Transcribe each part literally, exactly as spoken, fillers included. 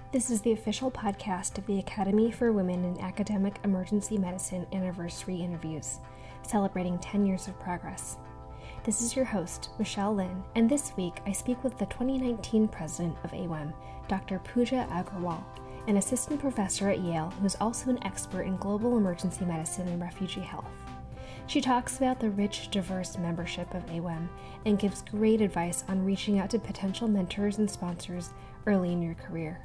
This is the official podcast of the Academy for Women in Academic Emergency Medicine Anniversary Interviews, celebrating ten years of progress. This is your host, Michelle Lin, and this week I speak with the twenty nineteen president of A W E M, Doctor Pooja Aggarwal, an assistant professor at Yale who is also an expert in global emergency medicine and refugee health. She talks about the rich, diverse membership of A W E M and gives great advice on reaching out to potential mentors and sponsors early in your career.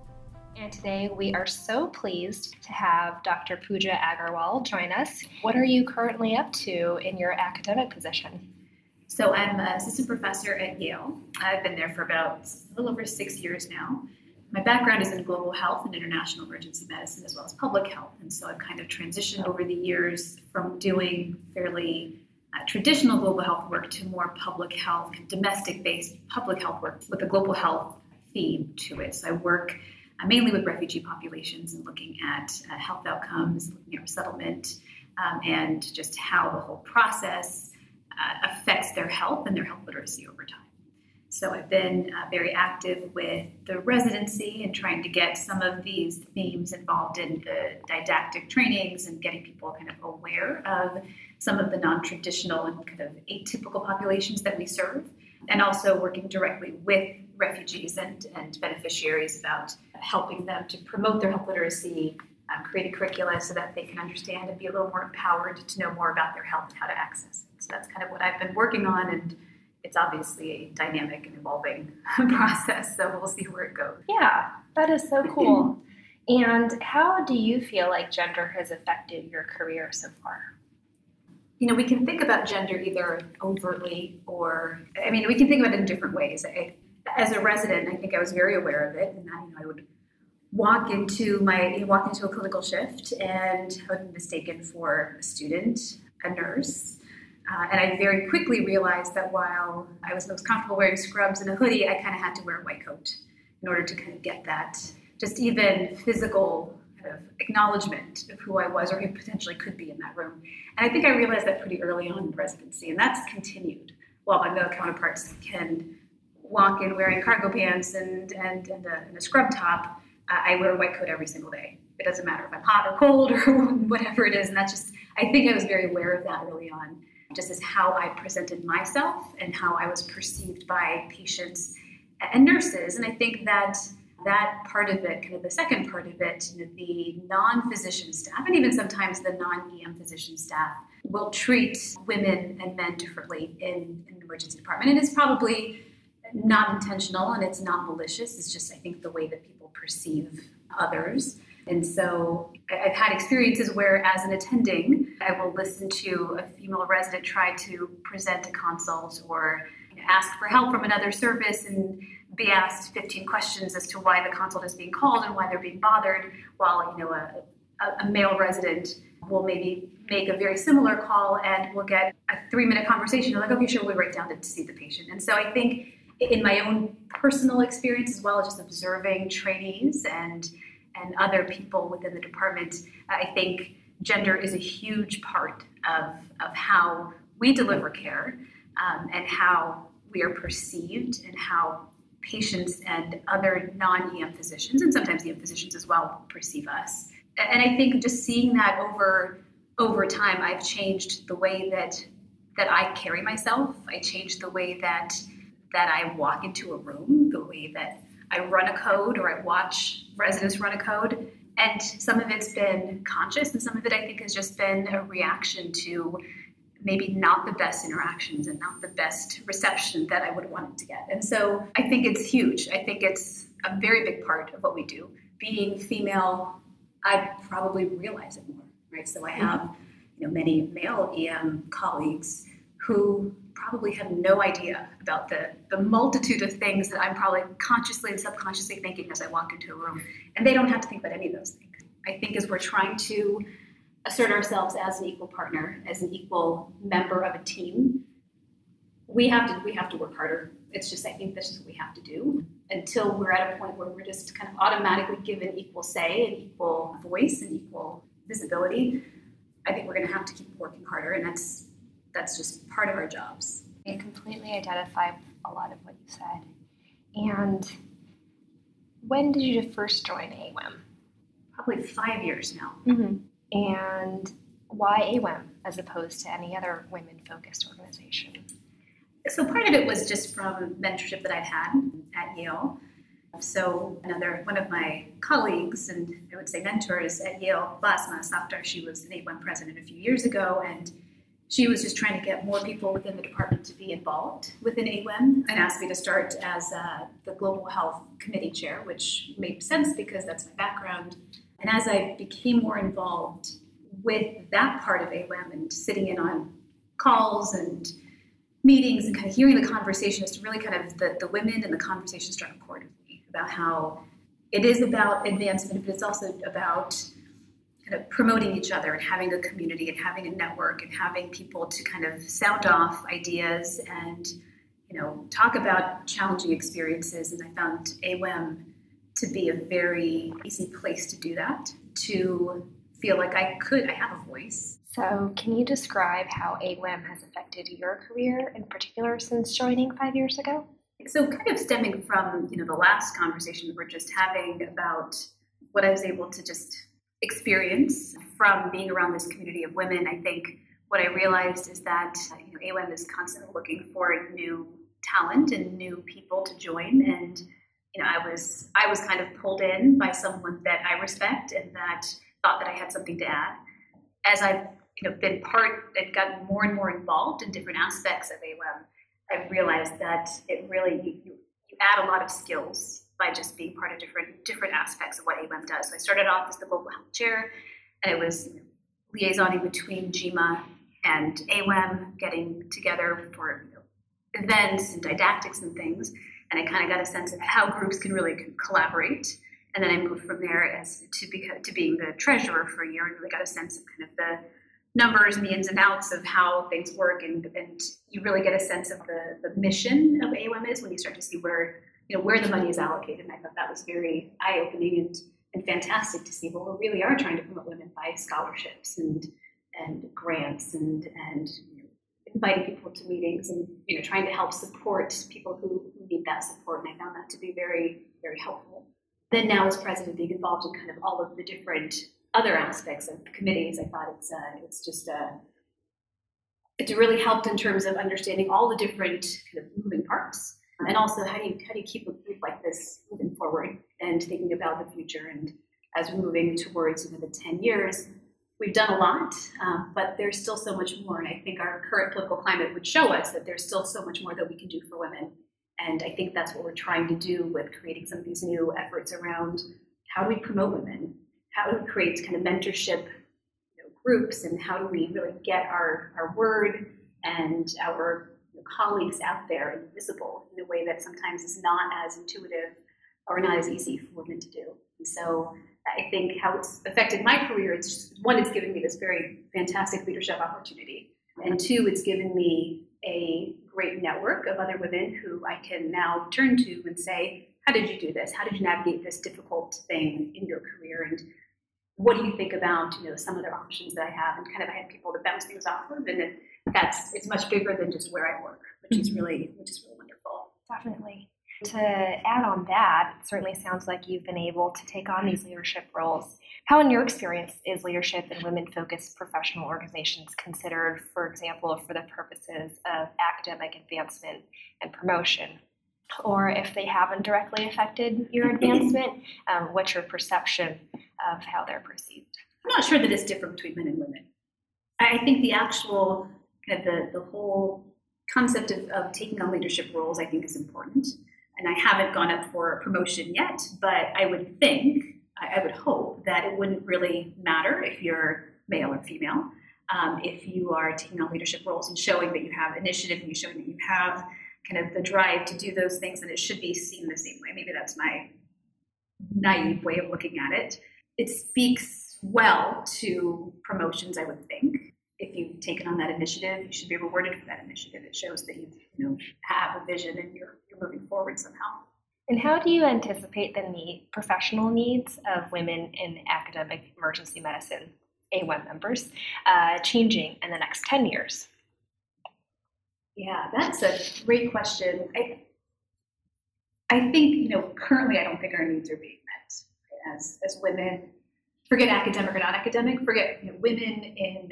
And today we are so pleased to have Doctor Pooja Aggarwal join us. What are you currently up to in your academic position? So I'm an assistant professor at Yale. I've been there for about a little over six years now. My background is in global health and international emergency medicine as well as public health. And so I've kind of transitioned over the years from doing fairly uh, traditional global health work to more public health, domestic-based public health work with a global health theme to it. So I work uh, mainly with refugee populations and looking at uh, health outcomes, looking at resettlement, um, and just how the whole process uh, affects their health and their health literacy over time. So I've been uh, very active with the residency and trying to get some of these themes involved in the didactic trainings and getting people kind of aware of some of the non-traditional and kind of atypical populations that we serve, and also working directly with refugees and, and beneficiaries about helping them to promote their health literacy, um, create a curricula so that they can understand and be a little more empowered to know more about their health and how to access it. So that's kind of what I've been working on, and it's obviously a dynamic and evolving process, so we'll see where it goes. Yeah, that is so cool. And how do you feel like gender has affected your career so far? You know, we can think about gender either overtly or, I mean, we can think about it in different ways. I, as a resident, I think I was very aware of it, and that, you know, I would walk into my, walk into a clinical shift and I would be mistaken for a student, a nurse. Uh, and I very quickly realized that while I was most comfortable wearing scrubs and a hoodie, I kind of had to wear a white coat in order to kind of get that just even physical kind of acknowledgement of who I was or who potentially could be in that room. And I think I realized that pretty early on in residency, and that's continued. While my male counterparts can walk in wearing cargo pants and, and, and, a, and a scrub top, uh, I wear a white coat every single day. It doesn't matter if I'm hot or cold or whatever it is. And that's just, I think I was very aware of that early on, just as how I presented myself and how I was perceived by patients and nurses. And I think that that part of it, kind of the second part of it, you know, the non-physician staff, and even sometimes the non-E M physician staff, will treat women and men differently in, in an emergency department. And it's probably not intentional and it's not malicious. It's just, I think, the way that people perceive others. And so I've had experiences where, as an attending, I will listen to a female resident try to present a consult or ask for help from another service and be asked fifteen questions as to why the consult is being called and why they're being bothered, while, you know, a, a, a male resident will maybe make a very similar call and we'll get a three-minute conversation. They're like, okay, sure, we'll write down to see the patient. And so I think in my own personal experience, as well as just observing trainees and and other people within the department, I think gender is a huge part of, of how we deliver care, um, and how we are perceived and how patients and other non-E M physicians, and sometimes E M physicians as well, perceive us. And I think just seeing that over over time, I've changed the way that that I carry myself. I changed the way that that I walk into a room, the way that I run a code or I watch residents run a code. And some of it's been conscious and some of it I think has just been a reaction to maybe not the best interactions and not the best reception that I would want it to get. And so I think it's huge. I think it's a very big part of what we do. Being female, I probably realize it more, right? So I have, you know, many male E M colleagues who probably have no idea about the, the multitude of things that I'm probably consciously and subconsciously thinking as I walk into a room. And they don't have to think about any of those things. I think as we're trying to assert ourselves as an equal partner, as an equal member of a team, we have to we have to work harder. It's just, I think this is what we have to do until we're at a point where we're just kind of automatically given equal say and equal voice and equal visibility. I think we're going to have to keep working harder, and that's That's just part of our jobs. I completely identify with a lot of what you said. And When did you first join A W E M? Probably five years now. Mm-hmm. And why A W E M as opposed to any other women-focused organization? So part of it was just from mentorship that I've had at Yale. So another one of my colleagues, and I would say mentors at Yale, Basma Safdar, she was an A W E M president a few years ago, and she was just trying to get more people within the department to be involved within A W E M, and asked me to start as uh, the Global Health Committee Chair, which made sense because that's my background. And as I became more involved with that part of A W E M and sitting in on calls and meetings and kind of hearing the conversation, is to really kind of the, the women and the conversation struck a chord with me about how it is about advancement, but it's also about kind of promoting each other and having a community and having a network and having people to kind of sound off ideas and, you know, talk about challenging experiences. And I found A W E M to be a very easy place to do that, to feel like I could, I have a voice. So can you describe how A W E M has affected your career in particular since joining five years ago? So kind of stemming from, you know, the last conversation we were just having about what I was able to just experience from being around this community of women, I think what I realized is that, you know, A W E M is constantly looking for new talent and new people to join. And, you know, I was, I was kind of pulled in by someone that I respect and that thought that I had something to add. As I've, you know, been part and gotten more and more involved in different aspects of A W E M, I've realized that it really, you, you, you add a lot of skills by just being part of different different aspects of what A W E M does. So I started off as the Global Health Chair, and it was, you know, liaisoning between G M A and A W E M, getting together for, you know, events and didactics and things, and I kind of got a sense of how groups can really collaborate. And then I moved from there as to, beca- to being the treasurer for a year, and really got a sense of kind of the numbers and the ins and outs of how things work, and, and you really get a sense of the, the mission of A W E M is when you start to see where, you know, where the money is allocated. And I thought that was very eye-opening and, and fantastic to see. Well, we really are trying to promote women by scholarships and and grants and and you know, inviting people to meetings and, you know, trying to help support people who, who need that support. And I found that to be very, very helpful. Then now as president, being involved in kind of all of the different other aspects of committees, I thought it's uh, it's just uh, it's really helped in terms of understanding all the different kind of moving parts, and also how do you how do you keep a group like this moving forward and thinking about the future. And as we're moving towards, you know, the ten years, we've done a lot, um, but there's still so much more. And I think our current political climate would show us that there's still so much more that we can do for women. And I think that's what we're trying to do with creating some of these new efforts around how do we promote women, how do we create kind of mentorship, you know, groups, and how do we really get our, our word and our, you know, colleagues out there and visible in a way that sometimes is not as intuitive or not as easy for women to do. And so I think how it's affected my career, it's just, one, it's given me this very fantastic leadership opportunity. And two, it's given me a great network of other women who I can now turn to and say, how did you do this? How did you navigate this difficult thing in your career? And what do you think about, you know, some other options that I have? And kind of I have people to bounce things off of, and it, that's, it's much bigger than just where I work, which is really, which is really wonderful. Definitely. To add on that, it certainly sounds like you've been able to take on these leadership roles. How, in your experience, is leadership in women-focused professional organizations considered, for example, for the purposes of academic advancement and promotion? Or if they haven't directly affected your advancement, um, what's your perception of how they're perceived? I'm not sure that it's different between men and women. I think the actual, kind of the, the whole concept of, of taking on leadership roles, I think, is important. And I haven't gone up for promotion yet, but I would think, I, I would hope that it wouldn't really matter if you're male or female. Um, if you are taking on leadership roles and showing that you have initiative and you're showing that you have kind of the drive to do those things, then it should be seen the same way. Maybe that's my naive way of looking at it. It speaks well to promotions, I would think. If you've taken on that initiative, you should be rewarded for that initiative. It shows that you, you know, have a vision and you're, you're moving forward somehow. And how do you anticipate the need, professional needs of women in academic emergency medicine, A W E M members, uh, changing in the next ten years? Yeah, that's a great question. I, I think, you know, currently I don't think our needs are being met as as women. Forget academic or non-academic. Forget, you know, women in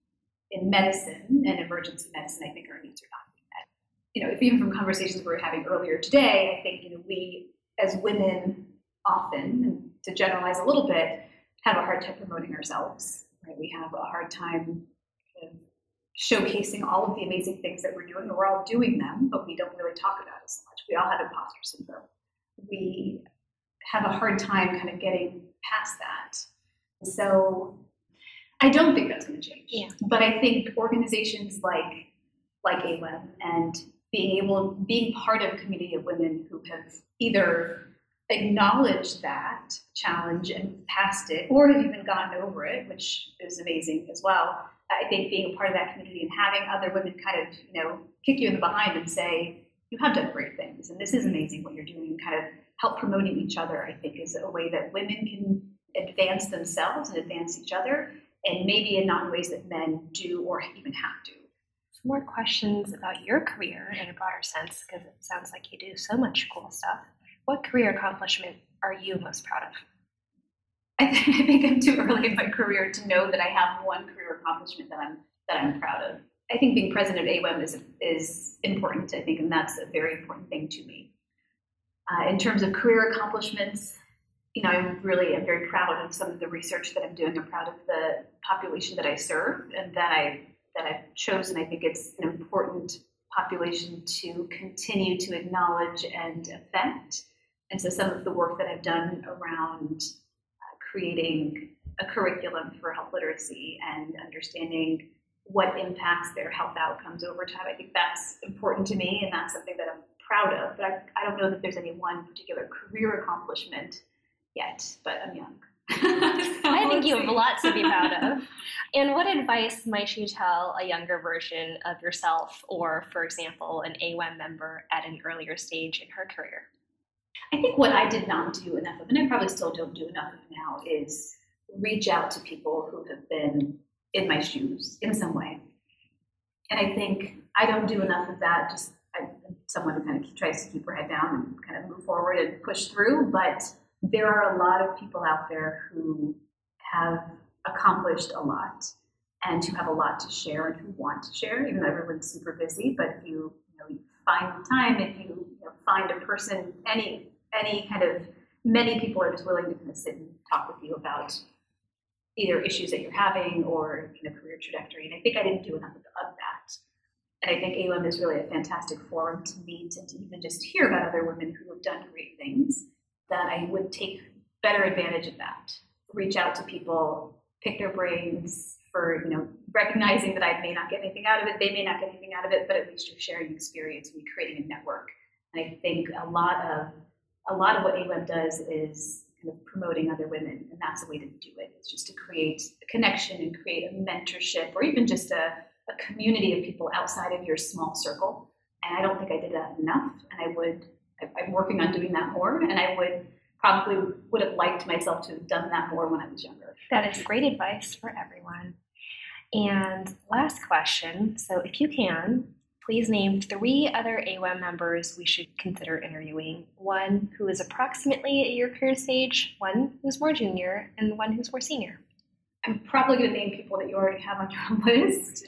in medicine and emergency medicine. I think our needs are not being met. You know, if even from conversations we were having earlier today, I think, you know, we as women often, and to generalize a little bit, have a hard time promoting ourselves. Right? We have a hard time kind of showcasing all of the amazing things that we're doing, and we're all doing them, but we don't really talk about it so much. We all have imposter syndrome. We have a hard time kind of getting past that. So I don't think that's going to change. Yeah. But I think organizations like like A W E M and being able, being part of a community of women who have either acknowledged that challenge and passed it, or have even gotten over it, which is amazing as well. I think being a part of that community and having other women kind of, you know, kick you in the behind and say, you have done great things, and this is amazing what you're doing, and kind of help promoting each other, I think, is a way that women can advance themselves and advance each other, and maybe in not in ways that men do or even have to. Some more questions about your career in a broader sense, because it sounds like you do so much cool stuff. What career accomplishment are you most proud of? I think I'm too early in my career to know that I have one career accomplishment that I'm that I'm proud of. I think being president of A W E M is is important, I think, and that's a very important thing to me. Uh, in terms of career accomplishments, you know, I'm really am very proud of some of the research that I'm doing. I'm proud of the population that I serve and that I that I've chosen. I think it's an important population to continue to acknowledge and affect. And so some of the work that I've done around creating a curriculum for health literacy and understanding what impacts their health outcomes over time, I think that's important to me, and that's something that I'm proud of. But I, I don't know that there's any one particular career accomplishment yet, but I'm young. so I think you have lots to be proud of. And what advice might you tell a younger version of yourself, or, for example, an A W E M member at an earlier stage in her career? I think what I did not do enough of, and I probably still don't do enough of now, is reach out to people who have been in my shoes in some way. And I think I don't do enough of that. Just I'm someone who kind of tries to keep her head down and kind of move forward and push through. But there are a lot of people out there who have accomplished a lot and who have a lot to share and who want to share, even though everyone's super busy. But if you, you know, you find the time, if you, you know, find a person, any any kind of, many people are just willing to kind of sit and talk with you about either issues that you're having or, you know, career trajectory. And I think I didn't do enough of, of that. And I think A W E M is really a fantastic forum to meet and to even just hear about other women who have done great things, that I would take better advantage of that. Reach out to people, pick their brains for, you know, recognizing that I may not get anything out of it, they may not get anything out of it, but at least you're sharing experience and you're creating a network. And I think a lot of a lot of what A W E M does is kind of promoting other women, and that's the way to do it. It's just to create a connection and create a mentorship, or even just a, a community of people outside of your small circle. And I don't think I did that enough, and I would, I, I'm working on doing that more, and I would probably would have liked myself to have done that more when I was younger. That is great advice for everyone. And last question, so if you can, please name three other A W E M members we should consider interviewing. One who is approximately at your career stage, one who's more junior, and one who's more senior. I'm probably going to name people that you already have on your list.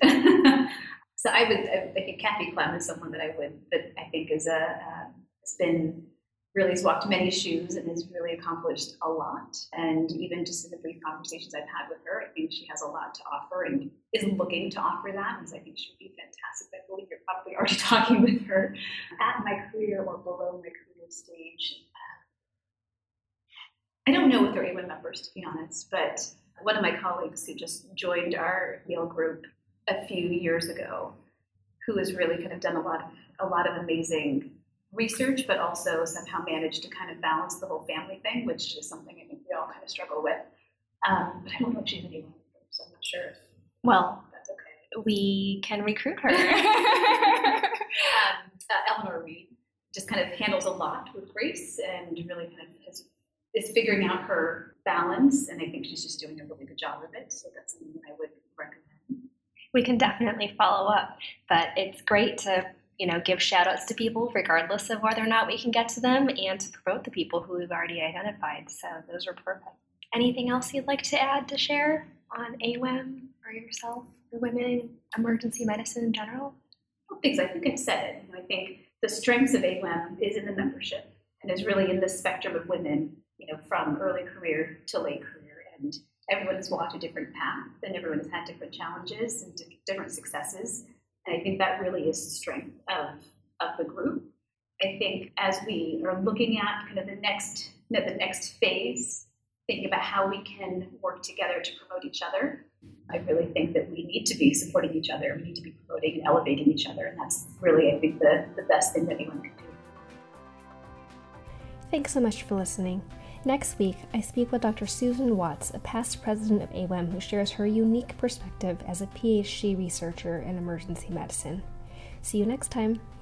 So I would, I think Kathy Clem is someone that I would, that I think is a, uh, has been, really has walked many shoes and has really accomplished a lot. And even just in the brief conversations I've had with her, I think she has a lot to offer and is looking to offer that. And so I think she would be fantastic. I believe you're probably already talking with her at my career or below my career stage. I don't know if they're A W E M members, to be honest, but one of my colleagues who just joined our Yale group a few years ago, who has really kind of done a lot of a lot of amazing research, but also somehow managed to kind of balance the whole family thing, which is something I think we all kind of struggle with. Um, but I don't know if she's an A W E M member, so I'm not sure if well, that's okay. We can recruit her. um, uh, Eleanor Reed just kind of handles a lot with grace and really kind of has, is figuring out her balance, and I think she's just doing a really good job of it. So that's something I would recommend. We can definitely follow up, but it's great to you know, give shout outs to people regardless of whether or not we can get to them, and to promote the people who we've already identified. So those were perfect. Anything else you'd like to add to share on A W E M or yourself or women in emergency medicine in general? Things I think I've said it. I think the strengths of A W E M is in the membership and is really in the spectrum of women, you know, from early career to late career. And everyone has walked a different path and everyone has had different challenges and different successes. And I think that really is the strength of, of the group. I think as we are looking at kind of the next, you know, the next phase, thinking about how we can work together to promote each other, I really think that we need to be supporting each other. We need to be promoting and elevating each other. And that's really, I think, the, the best thing that anyone can do. Thanks so much for listening. Next week, I speak with Doctor Susan Watts, a past president of A W E M, who shares her unique perspective as a P H D researcher in emergency medicine. See you next time.